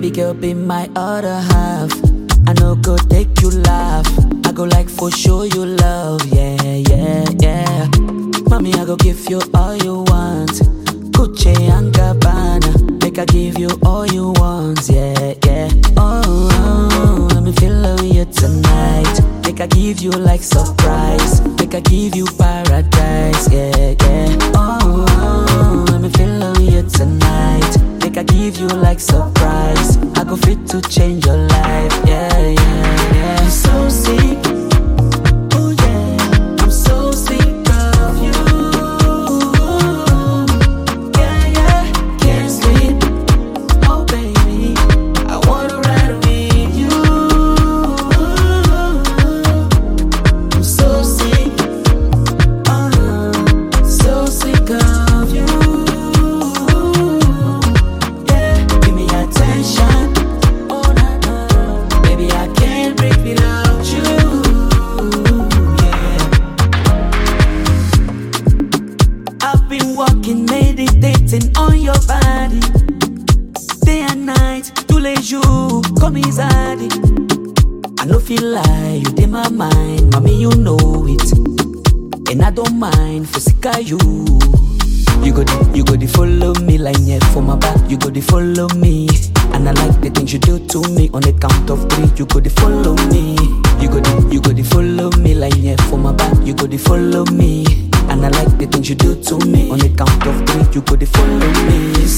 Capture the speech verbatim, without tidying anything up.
Baby girl, be my other half. I know go take you laugh. I go like for sure you love, yeah, yeah, yeah. Mommy, I go give you all you want. Gucci and Gabbana, make I give you all you want, yeah, yeah. Oh, oh, let me feel love you tonight. Make I give you like surprise. Make I give you paradise, yeah, yeah. Oh, oh, let me feel love you tonight. Make I give you like surprise. I go fit to change your life, yeah, yeah, yeah. I'm so sick, oh yeah, I'm so sick of you. Yeah, yeah, can't sleep, oh baby, I wanna ride with you. I'm so sick, uh, so sick of you. Walking, meditating on your body, day and night, tous les jours, comme Izadi. I no feel like you in my mind, mommy, you know it, and I don't mind for sick of you. You go, the, you go, the follow me like yeah for my back. You go, the follow me, and I like the things you do to me. On the count of three, you go, the follow me. You go, the, you go, the follow me like yeah for my back. You go, the follow me. And I like the things you do to me. On the count of three, you go to follow me.